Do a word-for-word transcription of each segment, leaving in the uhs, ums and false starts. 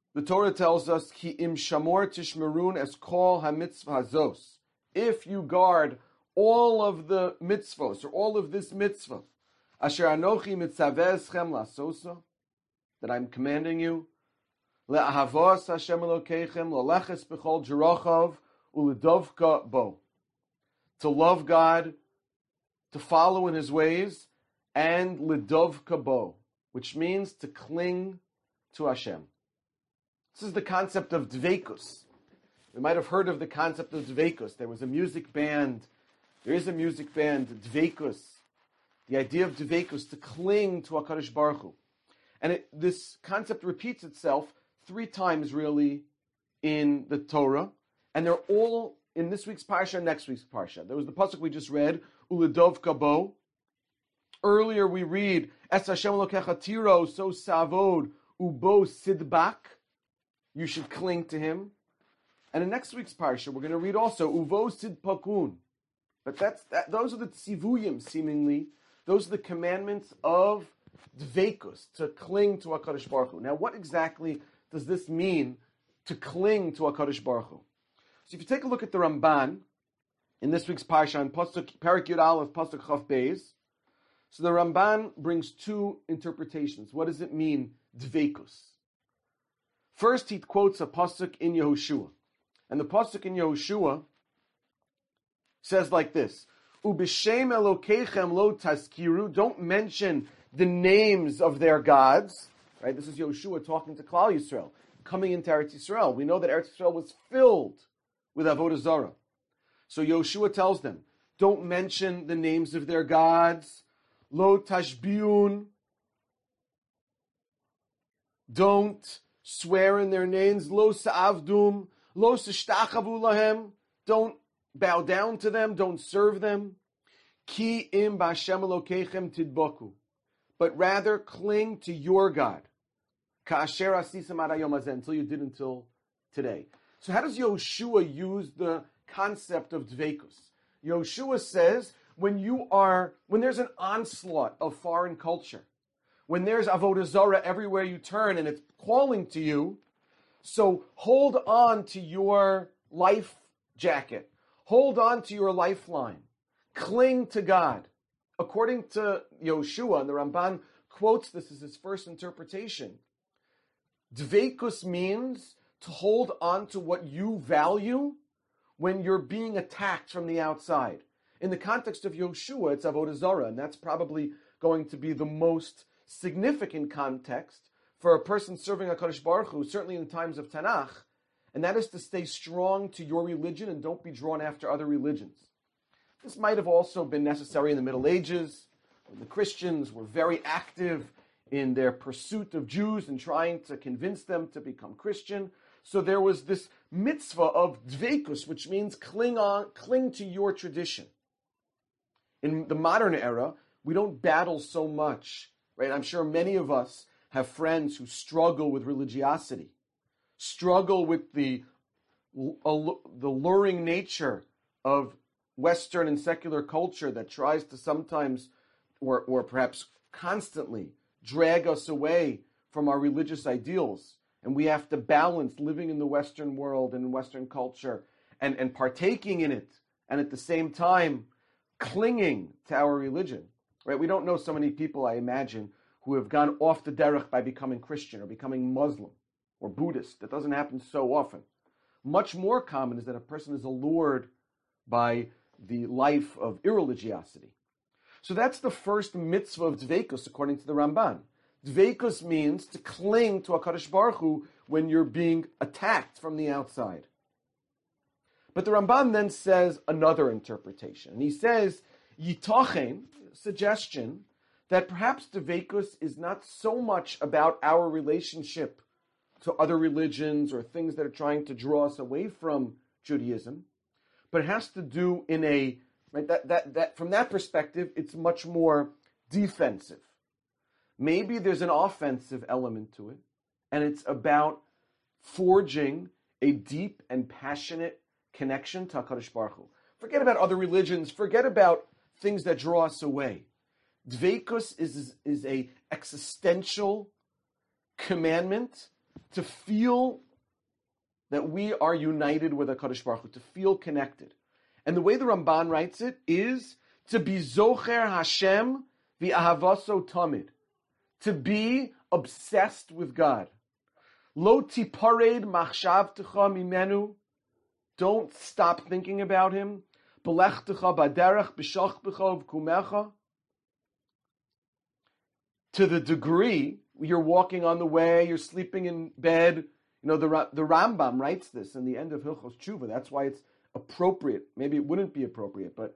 The Torah tells us, Ki im shamor tishmerun es kol ha-mitzvah hazos. If you guard all of the mitzvos, or all of this mitzvah, asher anochi mitzaveh eschem lasosa, that I'm commanding you, le'ahavos Hashem Elokeichem, le'leches b'chol jerochav, u'ledovka bo. To love God, to follow in His ways, and ledovka bo, which means to cling to Hashem. This is the concept of dveikus. We might have heard of the concept of dveikus. There was a music band, there is a music band, dveikus. The idea of dveikus, to cling to HaKadosh Baruch Hu. And it, this concept repeats itself three times really in the Torah, and they're all in this week's parsha and next week's parsha. There was the pasuk we just read, Uledov Kabo. Earlier we read, Es Hashem Elokecha Tiro, so savod, ubo sidbak. You should cling to Him. And in next week's parsha, we're going to read also, uvo sidpakun. But that's that, those are the tzivuyim, seemingly. Those are the commandments of dveikus, to cling to HaKadosh Baruch Hu. Now, what exactly does this mean, to cling to HaKadosh Baruch Hu? So if you take a look at the Ramban, in this week's parsha, in Pasuk, Parak Yud Aleph, Pasuk Chaf Beis, so the Ramban brings two interpretations. What does it mean, dveikus? First, he quotes a pasuk in Yehoshua. And the pasuk in Yehoshua says like this, Ubishem Elokeichem lo taskiru, don't mention the names of their gods. Right? This is Yehoshua talking to Klal Yisrael, coming into Eretz Yisrael. We know that Eretz Yisrael was filled with Avodah Zarah. So Yehoshua tells them, don't mention the names of their gods. Lo tashbiun. Don't swear in their names. Lo sa'avdum. Lo sishtachavu lahem. Don't bow down to them. Don't serve them. Ki im b'Hashem Elokeichem tidboku. But rather cling to your God. Ka'asher asisam ad hayom hazeh, until you did until today. So how does Yehoshua use the concept of dveikus? Yehoshua says, when you are, when there's an onslaught of foreign culture, when there's avodah zarah everywhere you turn and it's calling to you, so hold on to your life jacket. Hold on to your lifeline. Cling to God. According to Yehoshua, and the Ramban quotes this as his first interpretation, dveikus means to hold on to what you value when you're being attacked from the outside. In the context of Yehoshua, it's avodah zarah, and that's probably going to be the most significant context for a person serving HaKadosh Baruch Hu, certainly in the times of Tanakh, and that is to stay strong to your religion and don't be drawn after other religions. This might have also been necessary in the Middle Ages, when the Christians were very active in their pursuit of Jews and trying to convince them to become Christian. So there was this mitzvah of dveikus, which means cling on, cling to your tradition. In the modern era, we don't battle so much, right? I'm sure many of us have friends who struggle with religiosity, struggle with the, the luring nature of Western and secular culture that tries to sometimes, or, or perhaps constantly, drag us away from our religious ideals. And we have to balance living in the Western world and in Western culture and, and partaking in it, and at the same time clinging to our religion. Right? We don't know so many people, I imagine, who have gone off the derech by becoming Christian or becoming Muslim or Buddhist. That doesn't happen so often. Much more common is that a person is allured by the life of irreligiosity. So that's the first mitzvah of dveikus, according to the Ramban. Dveikus means to cling to HaKadosh Baruch Hu when you're being attacked from the outside. But the Ramban then says another interpretation. And he says, Yitachen, suggestion, that perhaps dveikus is not so much about our relationship to other religions or things that are trying to draw us away from Judaism, but it has to do in a, right, that, that, that from that perspective, it's much more defensive. Maybe there's an offensive element to it, and it's about forging a deep and passionate connection to HaKadosh Baruch Hu. Forget about other religions, forget about things that draw us away. Dveikus is, is, is a existential commandment to feel that we are united with HaKadosh Baruch Hu, to feel connected. And the way the Ramban writes it is to be Zocher Hashem v'ahavaso tamid, to be obsessed with God. Lo tipared machshavtecha mimenu, don't stop thinking about Him. Belechtecha baderech b'shachbecha v'kumecha, to the degree you're walking on the way, you're sleeping in bed. You know, the the Rambam writes this in the end of Hilchos Tshuva. That's why it's appropriate. Maybe it wouldn't be appropriate, but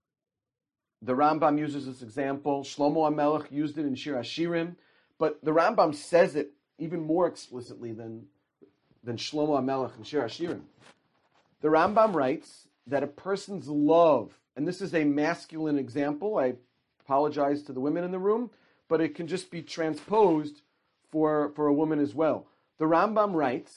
the Rambam uses this example. Shlomo HaMelech used it in Shir Hashirim, but the Rambam says it even more explicitly than, than Shlomo HaMelech in Shir Hashirim. The Rambam writes that a person's love, and this is a masculine example, I apologize to the women in the room, but it can just be transposed for, for a woman as well. The Rambam writes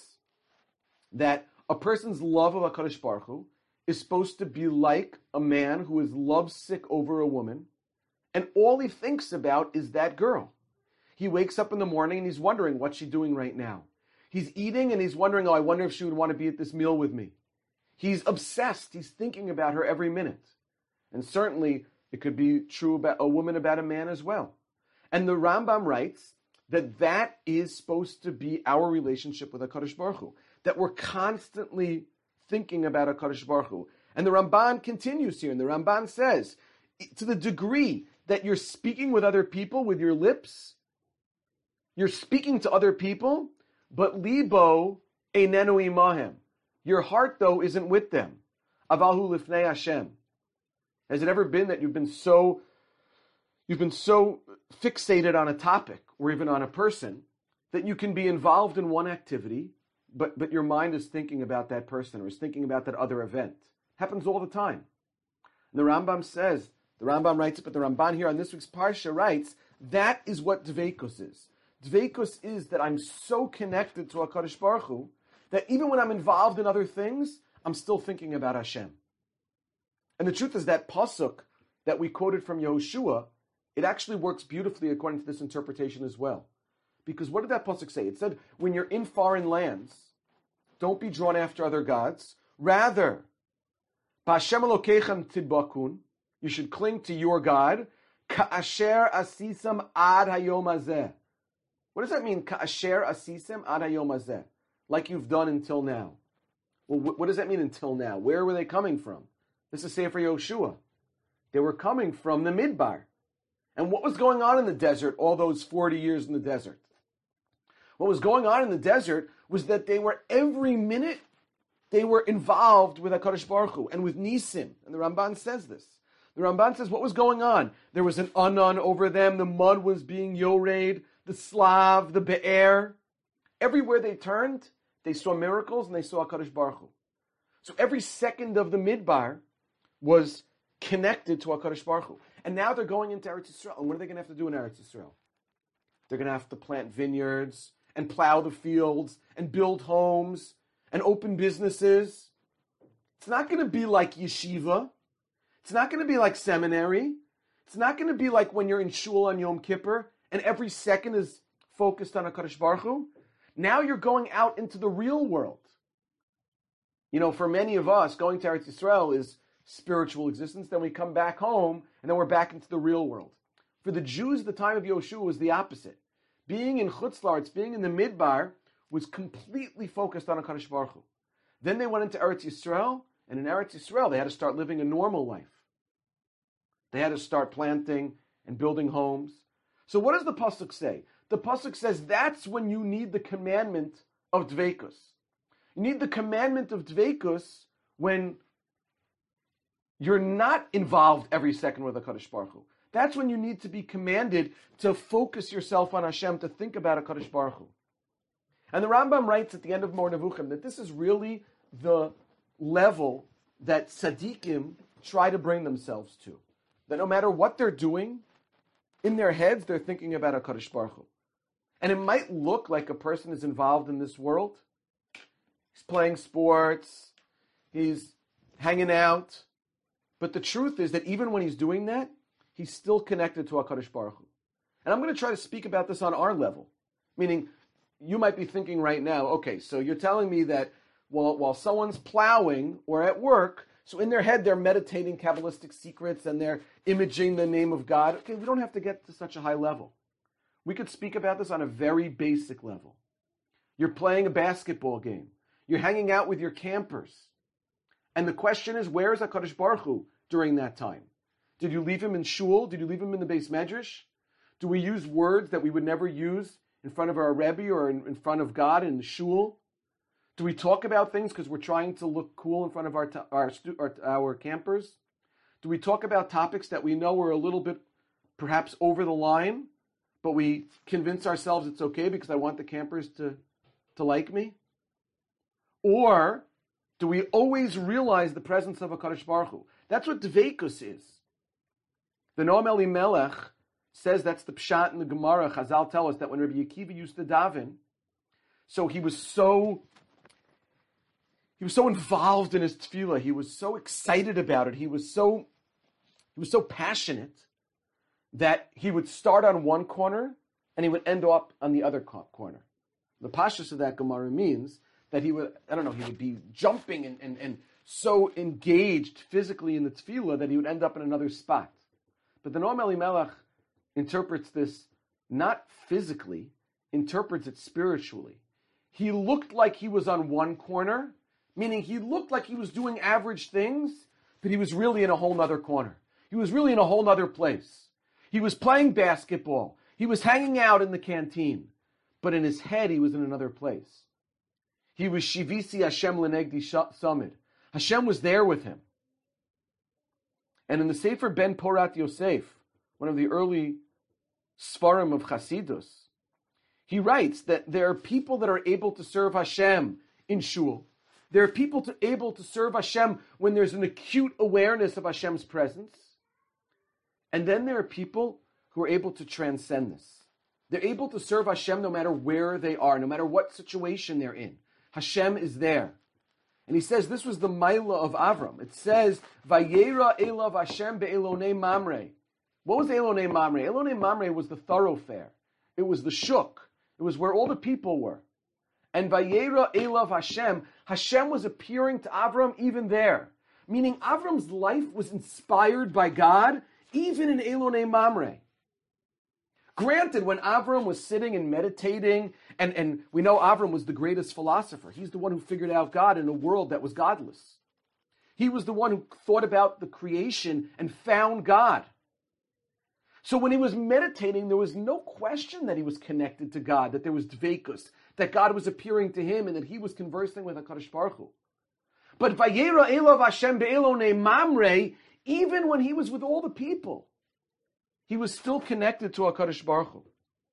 that a person's love of HaKadosh Baruch Hu is supposed to be like a man who is lovesick over a woman, and all he thinks about is that girl. He wakes up in the morning and he's wondering, what's she doing right now? He's eating and he's wondering, oh, I wonder if she would want to be at this meal with me. He's obsessed. He's thinking about her every minute. And certainly it could be true about a woman about a man as well. And the Rambam writes that that is supposed to be our relationship with HaKadosh Baruch Hu, that we're constantly thinking about HaKadosh Baruch Hu. And the Ramban continues here, and the Ramban says, to the degree that you're speaking with other people with your lips, you're speaking to other people, but libo einenu imahem. Your heart, though, isn't with them. Avahu lifnei Hashem. Has it ever been that you've been so you've been so fixated on a topic or even on a person that you can be involved in one activity, but, but your mind is thinking about that person or is thinking about that other event? Happens all the time. And the Rambam says, the Rambam writes it, but the Ramban here on this week's Parsha writes, that is what Dveikus is. Dveikus is that I'm so connected to HaKadosh Baruch Hu that even when I'm involved in other things, I'm still thinking about Hashem. And the truth is that pasuk that we quoted from Yehoshua, it actually works beautifully according to this interpretation as well. Because what did that pasuk say? It said, when you're in foreign lands, don't be drawn after other gods. Rather, B'Hashem Elokeichem tidbakun, you should cling to your God. Ka'asher asisam ad hayom hazeh. What does that mean? Ka'asher asisem ad hayom hazeh. Like you've done until now. Well, what does that mean until now? Where were they coming from? This is Sefer Yehoshua. They were coming from the Midbar. And what was going on in the desert all those forty years in the desert? What was going on in the desert was that they were every minute, they were involved with HaKadosh Baruch Hu and with Nisim. And the Ramban says this. The Ramban says, what was going on? There was an Anan over them. The mud was being yored. The Slav, the Be'er. Everywhere they turned, they saw miracles and they saw HaKadosh Baruch Hu. So every second of the Midbar was connected to HaKadosh Baruch Hu. And now they're going into Eretz Yisrael. And what are they going to have to do in Eretz Yisrael? They're going to have to plant vineyards and plow the fields and build homes and open businesses. It's not going to be like yeshiva. It's not going to be like seminary. It's not going to be like when you're in shul on Yom Kippur and every second is focused on HaKadosh Baruch Hu. Now you're going out into the real world. You know, for many of us, going to Eretz Yisrael is spiritual existence. Then we come back home, and then we're back into the real world. For the Jews, the time of Yehoshua was the opposite. Being in Chutz La'aretz, being in the Midbar, was completely focused on HaKadosh Baruch Hu. Then they went into Eretz Yisrael, and in Eretz Yisrael, they had to start living a normal life. They had to start planting and building homes. So what does the pasuk say? The pasuk says that's when you need the commandment of Dveikus. You need the commandment of Dveikus when you're not involved every second with HaKadosh Baruch Hu. That's when you need to be commanded to focus yourself on Hashem, to think about HaKadosh Baruch Hu. And the Rambam writes at the end of Mor Nevuchim that this is really the level that tzaddikim try to bring themselves to. That no matter what they're doing, in their heads they're thinking about HaKadosh Baruch Hu. And it might look like a person is involved in this world. He's playing sports, he's hanging out. But the truth is that even when he's doing that, he's still connected to HaKadosh Baruch Hu. And I'm going to try to speak about this on our level. Meaning, you might be thinking right now, okay, so you're telling me that while, while someone's plowing or at work, so in their head they're meditating Kabbalistic secrets and they're imaging the name of God. Okay, we don't have to get to such a high level. We could speak about this on a very basic level. You're playing a basketball game. You're hanging out with your campers. And the question is, where is HaKadosh Baruch Hu during that time? Did you leave him in shul? Did you leave him in the Beis Medrash? Do we use words that we would never use in front of our Rebbe or in, in front of God in the shul? Do we talk about things because we're trying to look cool in front of our, our, our, our campers? Do we talk about topics that we know are a little bit perhaps over the line, but we convince ourselves it's okay because I want the campers to, to like me? Or do we always realize the presence of HaKadosh Baruch Hu? That's what Dveikus is. The Noam Elimelech says that's the Pshat in the Gemara. Chazal tell us that when Rabbi Akiva used to daven, so he was so he was so involved in his tefillah, he was so excited about it, he was so he was so passionate that he would start on one corner and he would end up on the other corner. The pashtus of that Gemara means that he would, I don't know, he would be jumping and, and, and so engaged physically in the tefillah that he would end up in another spot. But the Noam Elimelech interprets this not physically, interprets it spiritually. He looked like he was on one corner, meaning he looked like he was doing average things, but he was really in a whole other corner. He was really in a whole other place. He was playing basketball. He was hanging out in the canteen, but in his head he was in another place. He was Shivisi Hashem Lenegdi Samid. Hashem was there with him. And in the Sefer Ben Porat Yosef, one of the early Sfarim of Chasidus, he writes that there are people that are able to serve Hashem in shul. There are people to, able to serve Hashem when there's an acute awareness of Hashem's presence. And then there are people who are able to transcend this. They're able to serve Hashem no matter where they are, no matter what situation they're in. Hashem is there. And he says this was the Maila of Avram. It says, Vayera Elav Hashem be'elonei Mamre. What was Elonei Mamre? Elonei Mamre was the thoroughfare. It was the shuk. It was where all the people were. And Vayera Elav Hashem, Hashem was appearing to Avram even there. Meaning Avram's life was inspired by God, even in Elonei Mamre. Granted, when Avram was sitting and meditating, and, and we know Avram was the greatest philosopher. He's the one who figured out God in a world that was godless. He was the one who thought about the creation and found God. So when he was meditating, there was no question that he was connected to God, that there was dveikus, that God was appearing to him, and that he was conversing with HaKadosh Baruch Hu. But Vayera Elav Hashem be'elonei Mamre, even when he was with all the people, he was still connected to HaKadosh Baruch Hu.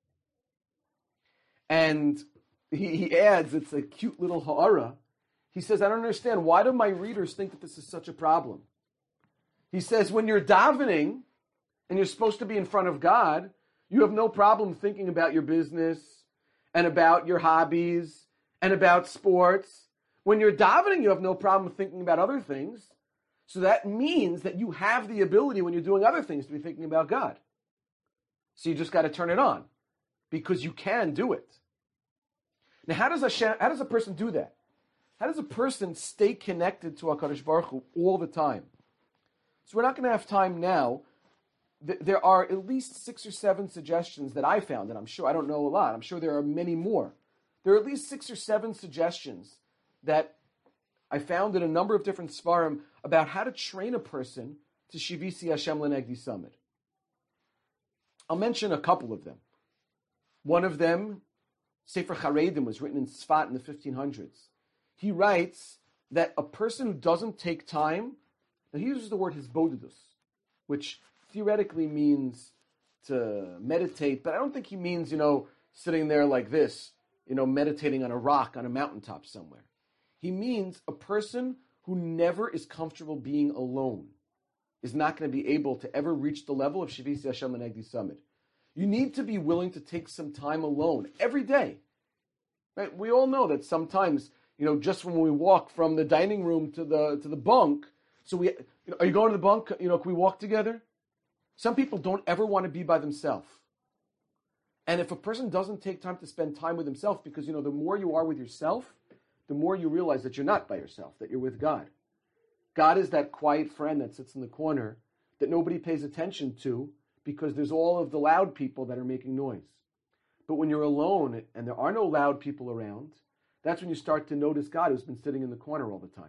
And he, he adds, it's a cute little ha'ara. He says, I don't understand, why do my readers think that this is such a problem? He says, when you're davening, and you're supposed to be in front of God, you have no problem thinking about your business, and about your hobbies, and about sports. When you're davening, you have no problem thinking about other things. So that means that you have the ability, when you're doing other things, to be thinking about God. So you just got to turn it on, because you can do it. Now, how does a how does a person do that? How does a person stay connected to HaKadosh Baruch Hu all the time? So we're not going to have time now. There are at least six or seven suggestions that I found, and I'm sure I don't know a lot. I'm sure there are many more. There are at least six or seven suggestions that I found in a number of different Sfarim about how to train a person to Shivisi Hashem Lenegdi Samid. I'll mention a couple of them. One of them, Sefer Charedim, was written in Sfat in the fifteen hundreds. He writes that a person who doesn't take time, now he uses the word hisbodedus, which theoretically means to meditate, but I don't think he means, you know, sitting there like this, you know, meditating on a rock on a mountaintop somewhere. He means a person who never is comfortable being alone is not going to be able to ever reach the level of Shivisi Hashem Lenegdi Samid. You need to be willing to take some time alone every day. Right? We all know that sometimes, you know, just when we walk from the dining room to the to the bunk, so we, you know, are you going to the bunk? You know, can we walk together? Some people don't ever want to be by themselves. And if a person doesn't take time to spend time with himself, because, you know, the more you are with yourself, the more you realize that you're not by yourself, that you're with God. God is that quiet friend that sits in the corner that nobody pays attention to because there's all of the loud people that are making noise. But when you're alone and there are no loud people around, that's when you start to notice God who's been sitting in the corner all the time.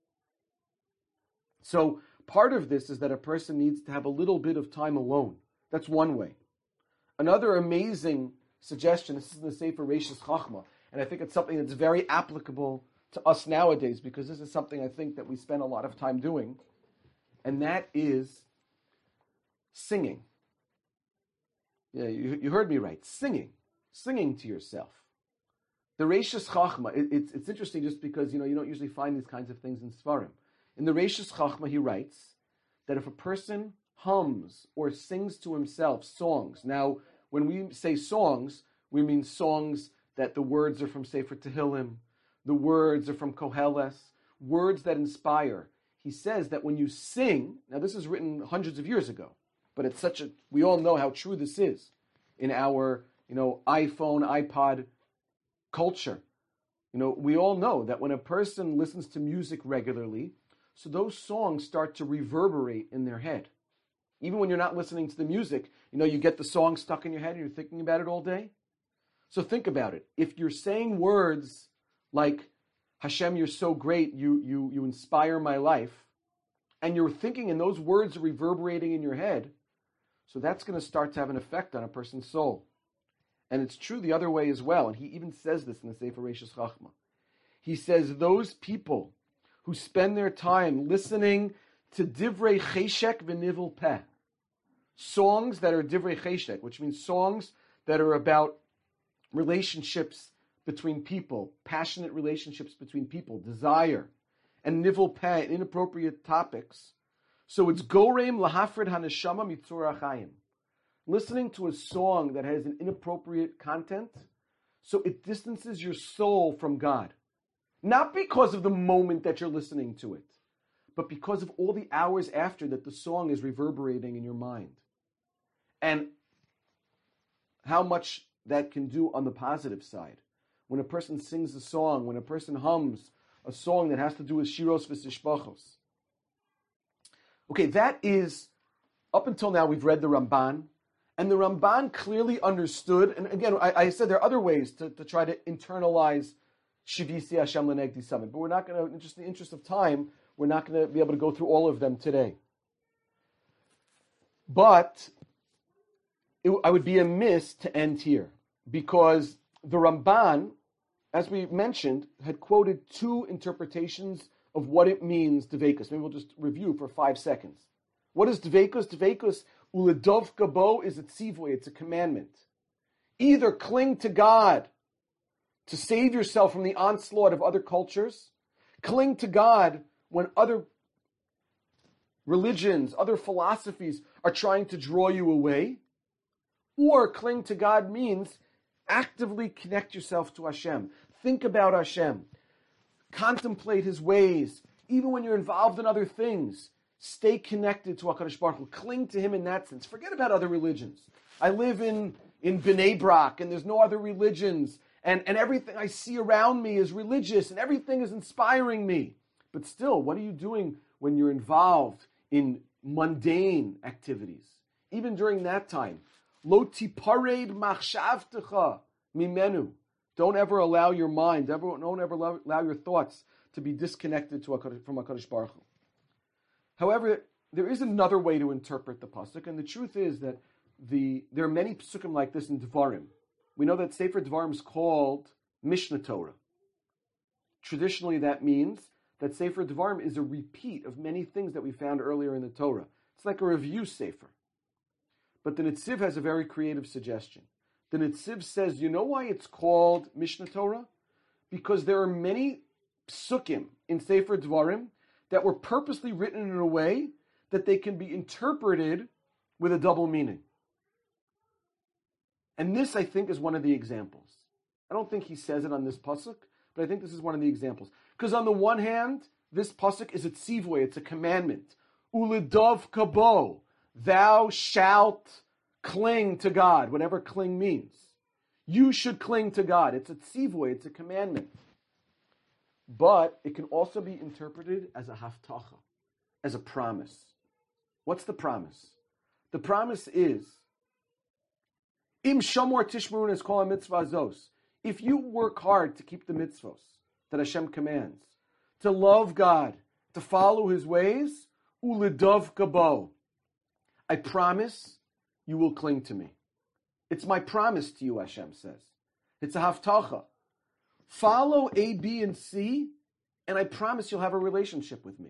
So part of this is that a person needs to have a little bit of time alone. That's one way. Another amazing suggestion, this is in the Sefer Reishis Chachma, and I think it's something that's very applicable to us nowadays because this is something I think that we spend a lot of time doing, and that is singing. Yeah, you, you heard me right. Singing. Singing to yourself. The Reishis Chachma, it, it's, it's interesting just because, you know, you don't usually find these kinds of things in Sfarim. In the Reishis Chachma, he writes that if a person hums or sings to himself songs, now, when we say songs, we mean songs that the words are from Sefer Tehillim, the words are from Koheles, words that inspire. He says that when you sing, now this is written hundreds of years ago, but it's such a, we all know how true this is in our, you know, iPhone, iPod culture. You know, we all know that when a person listens to music regularly, so those songs start to reverberate in their head. Even when you're not listening to the music, you know, you get the song stuck in your head and you're thinking about it all day. So think about it. If you're saying words like, Hashem, you're so great, you, you, you inspire my life, and you're thinking and those words are reverberating in your head, so that's going to start to have an effect on a person's soul. And it's true the other way as well. And he even says this in the Sefer Reishis Chachma. He says those people who spend their time listening to Divrei Cheshek v'Nivel Peh, songs that are Divrei Cheshek, which means songs that are about relationships between people, passionate relationships between people, desire, and Nivel Peh, inappropriate topics. So it's Goreim Lahafred Haneshama Mitzur Achayim. Listening to a song that has an inappropriate content, so it distances your soul from God. Not because of the moment that you're listening to it, but because of all the hours after that the song is reverberating in your mind. And how much that can do on the positive side. When a person sings a song, when a person hums a song that has to do with Shiros v'Sishbachos. Okay, that is, up until now we've read the Ramban, and the Ramban clearly understood, and again, I, I said there are other ways to, to try to internalize Shivisi Hashem L'Negdi Summit, but we're not going to, just in the interest of time, we're not going to be able to go through all of them today. But it, I would be amiss to end here, because the Ramban, as we mentioned, had quoted two interpretations of what it means, Dveikus. Maybe we'll just review for five seconds. What is Dveikus? Dveikus, Uledov Gabo, is a tzivoy, it's a commandment. Either cling to God to save yourself from the onslaught of other cultures, cling to God when other religions, other philosophies are trying to draw you away, or cling to God means actively connect yourself to Hashem. Think about Hashem. Contemplate His ways. Even when you're involved in other things, stay connected to HaKadosh Baruch Hu. Cling to Him in that sense. Forget about other religions. I live in, in Bnei Brak, and there's no other religions, and, and everything I see around me is religious, and everything is inspiring me. But still, what are you doing when you're involved in mundane activities? Even during that time. Lo tipared machshavtecha mimenu. Don't ever allow your mind, ever, don't ever allow, allow your thoughts to be disconnected to a, from HaKadosh Baruch Hu. However, there is another way to interpret the pasuk, and the truth is that the there are many pasukim like this in Devarim. We know that Sefer Devarim is called Mishnah Torah. Traditionally, that means that Sefer Devarim is a repeat of many things that we found earlier in the Torah. It's like a review Sefer. But the Netziv has a very creative suggestion. The Netziv says, you know why it's called Mishnah Torah? Because there are many psukim in Sefer Devarim that were purposely written in a way that they can be interpreted with a double meaning. And this, I think, is one of the examples. I don't think he says it on this pasuk, but I think this is one of the examples. Because on the one hand, this pasuk is a tzivui, it's a commandment. Uledov kabo, thou shalt cling to God, whatever cling means. You should cling to God. It's a tzivoy, it's a commandment. But it can also be interpreted as a haftacha, as a promise. What's the promise? The promise is, Im shamor tishmarun is called a mitzvah zos. If you work hard to keep the mitzvos that Hashem commands, to love God, to follow His ways, ulidov kabo, I promise you will cling to me. It's my promise to you, Hashem says. It's a haftacha. Follow A, B, and C, and I promise you'll have a relationship with me.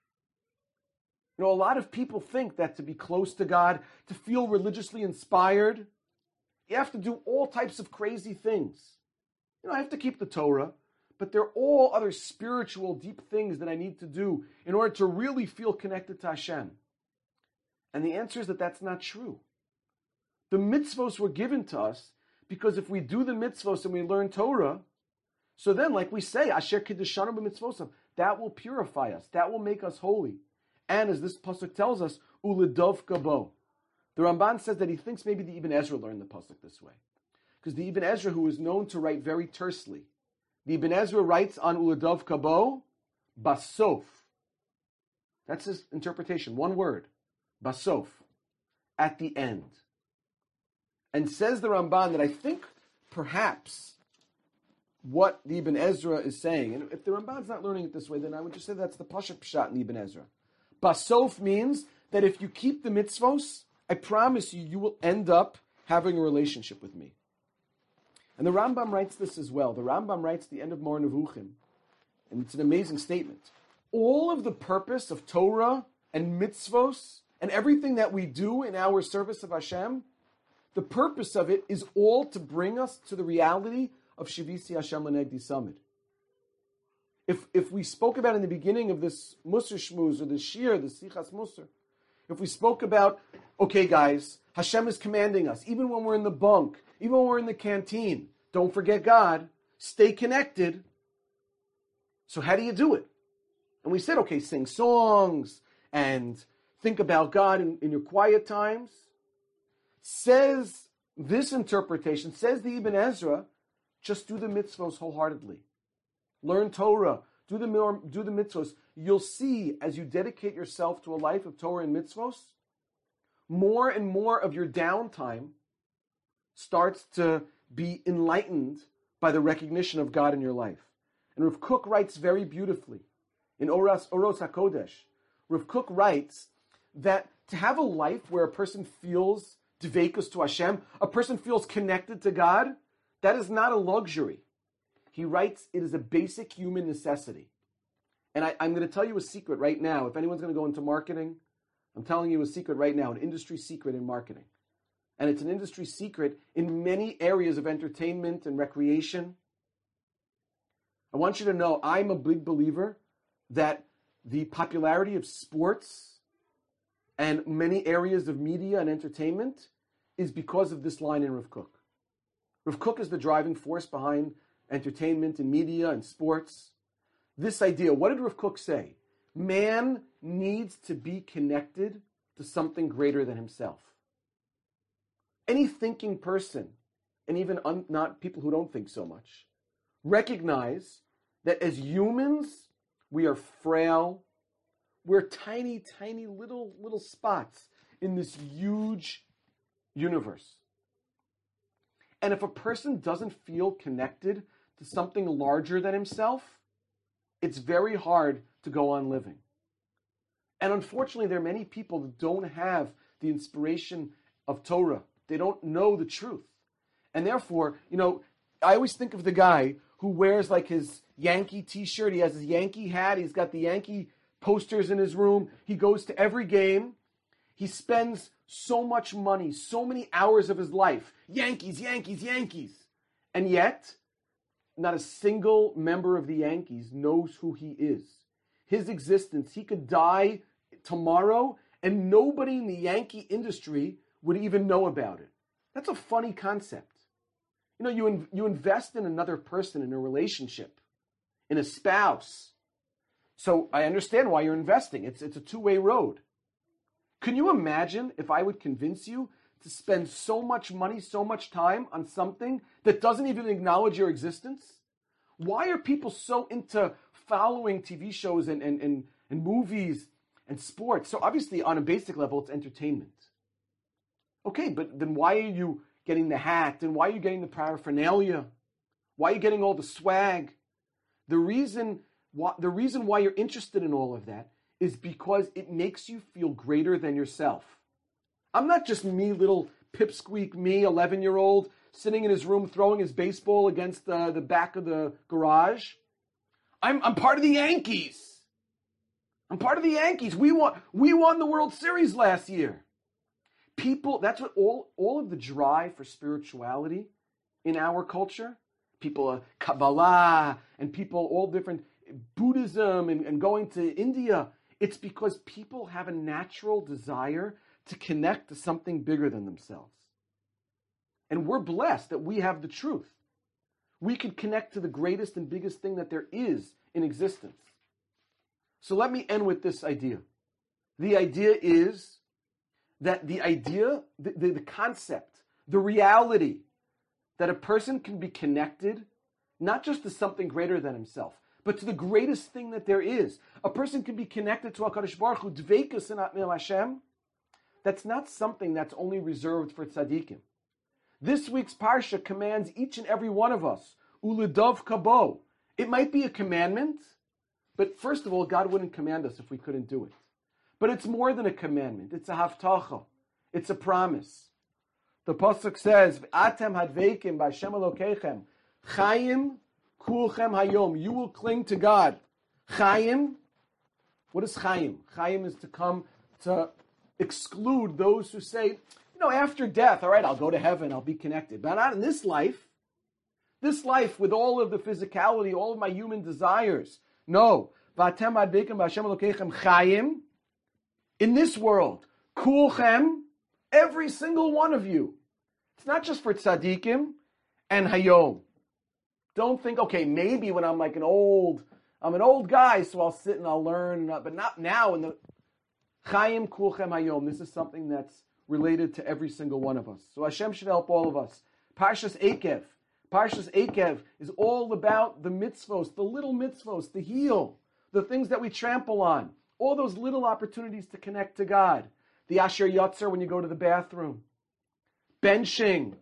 You know, a lot of people think that to be close to God, to feel religiously inspired, you have to do all types of crazy things. You know, I have to keep the Torah, but there are all other spiritual, deep things that I need to do in order to really feel connected to Hashem. And the answer is that that's not true. The mitzvos were given to us because if we do the mitzvos and we learn Torah, so then, like we say, Asher Kiddushanu b'mitzvosam, that will purify us, that will make us holy. And as this pasuk tells us, ulidov kabo. The Ramban says that he thinks maybe the Ibn Ezra learned the pasuk this way. Because the Ibn Ezra, who is known to write very tersely, the Ibn Ezra writes on ulidov kabo, basof. That's his interpretation, one word, basof, at the end. And says the Ramban that I think perhaps what the Ibn Ezra is saying, and if the Ramban's not learning it this way, then I would just say that's the Pashat Pshat in the Ibn Ezra. Basof means that if you keep the mitzvos, I promise you, you will end up having a relationship with me. And the Rambam writes this as well. The Rambam writes the end of Mor Nevuchim, and it's an amazing statement. All of the purpose of Torah and mitzvos and everything that we do in our service of Hashem, the purpose of it is all to bring us to the reality of Shivisi Hashem L'Negdi Samid. If if we spoke about in the beginning of this Musar Shmuz or the Shir, the Sichas Musar, if we spoke about, okay guys, Hashem is commanding us, even when we're in the bunk, even when we're in the canteen, don't forget God, stay connected. So how do you do it? And we said, okay, sing songs and think about God in, in your quiet times. Says this interpretation, says the Ibn Ezra, just do the mitzvos wholeheartedly. Learn Torah, do the, do the mitzvos. You'll see, as you dedicate yourself to a life of Torah and mitzvos, more and more of your downtime starts to be enlightened by the recognition of God in your life. And Rav Kook writes very beautifully in Oros, Oros HaKodesh. Rav Kook writes that to have a life where a person feels Dveikus to Hashem, a person feels connected to God, that is not a luxury. He writes, it is a basic human necessity. And I, I'm going to tell you a secret right now. If anyone's going to go into marketing, I'm telling you a secret right now, an industry secret in marketing. And it's an industry secret in many areas of entertainment and recreation. I want you to know, I'm a big believer that the popularity of sports and many areas of media and entertainment is because of this line in Rav Kook. Rav Kook is the driving force behind entertainment and media and sports. This idea, what did Rav Kook say? Man needs to be connected to something greater than himself. Any thinking person, and even un- not people who don't think so much, recognize that as humans, we are frail. We're tiny, tiny little, little spots in this huge universe. And if a person doesn't feel connected to something larger than himself, it's very hard to go on living. And unfortunately, there are many people that don't have the inspiration of Torah. They don't know the truth. And therefore, you know, I always think of the guy who wears like his Yankee t-shirt. He has his Yankee hat. He's got the Yankee posters in his room. He goes to every game. He spends so much money, so many hours of his life. Yankees, Yankees, Yankees. And yet, not a single member of the Yankees knows who he is. His existence, he could die tomorrow and nobody in the Yankee industry would even know about it. That's a funny concept. You know, you, in, you invest in another person, in a relationship, in a spouse. So I understand why you're investing. It's, it's a two-way road. Can you imagine if I would convince you to spend so much money, so much time on something that doesn't even acknowledge your existence? Why are people so into following T V shows and, and, and, and movies and sports? So obviously, on a basic level, it's entertainment. Okay, but then why are you getting the hat? And why are you getting the paraphernalia? Why are you getting all the swag? The reason why, the reason why you're interested in all of that is because it makes you feel greater than yourself. I'm not just me, little pipsqueak me, eleven-year-old, sitting in his room throwing his baseball against the, the back of the garage. I'm, I'm part of the Yankees. I'm part of the Yankees. We won, we won the World Series last year. People, that's what all, all of the drive for spirituality in our culture, people, uh, Kabbalah, and people, all different, Buddhism, and, and going to India, it's because people have a natural desire to connect to something bigger than themselves. And we're blessed that we have the truth. We can connect to the greatest and biggest thing that there is in existence. So let me end with this idea. The idea is that the idea, the, the, the concept, the reality that a person can be connected not just to something greater than himself, but to the greatest thing that there is. A person can be connected to HaKadosh Baruch Hu, dveikus in Atmil Hashem. That's not something that's only reserved for tzaddikim. This week's parsha commands each and every one of us, uledov kabo. It might be a commandment, but first of all, God wouldn't command us if we couldn't do it. But it's more than a commandment. It's a haftacha. It's a promise. The pasuk says, "Atem hadveikim b'Hashem Elokeichem, chayim kulchem hayom." You will cling to God. Chayim. What is chayim? Chayim is to come to exclude those who say, you know, after death, all right, I'll go to heaven, I'll be connected. But not in this life. This life with all of the physicality, all of my human desires. No. V'atem hadveikim b'Hashem Elokeichem chayim. In this world, kulchem, every single one of you. It's not just for tzaddikim and hayom. Don't think, okay, maybe when I'm like an old, I'm an old guy, so I'll sit and I'll learn, but not now. In the Chaim kulchem hayom, this is something that's related to every single one of us. So Hashem should help all of us. Parshas Eikev. Parshas Eikev is all about the mitzvos, the little mitzvos, the heel, the things that we trample on. All those little opportunities to connect to God. The Asher Yotzer when you go to the bathroom. Benching.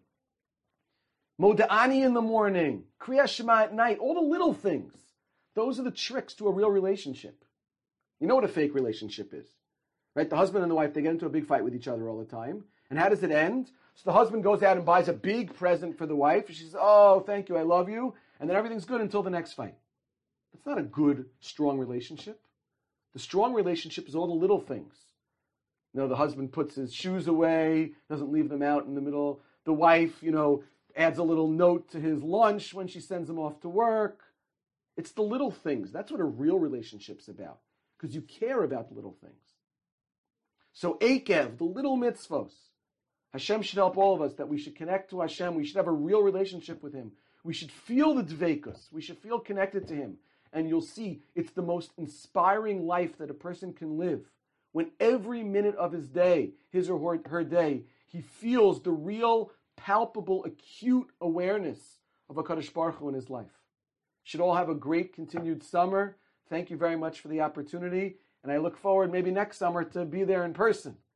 Moda'ani in the morning. Kriyas Shema at night. All the little things. Those are the tricks to a real relationship. You know what a fake relationship is. Right? The husband and the wife, they get into a big fight with each other all the time. And how does it end? So the husband goes out and buys a big present for the wife. And she says, oh, thank you, I love you. And then everything's good until the next fight. That's not a good, strong relationship. The strong relationship is all the little things. You know, the husband puts his shoes away, doesn't leave them out in the middle. The wife, you know, adds a little note to his lunch when she sends him off to work. It's the little things. That's what a real relationship's about, because you care about the little things. So Eikev, the little mitzvos. Hashem should help all of us that we should connect to Hashem. We should have a real relationship with Him. We should feel the dveikus. We should feel connected to Him. And you'll see it's the most inspiring life that a person can live. When every minute of his day, his or her, her day, he feels the real, palpable, acute awareness of HaKadosh Baruch Hu in his life. Should all have a great continued summer. Thank you very much for the opportunity. And I look forward maybe next summer to be there in person.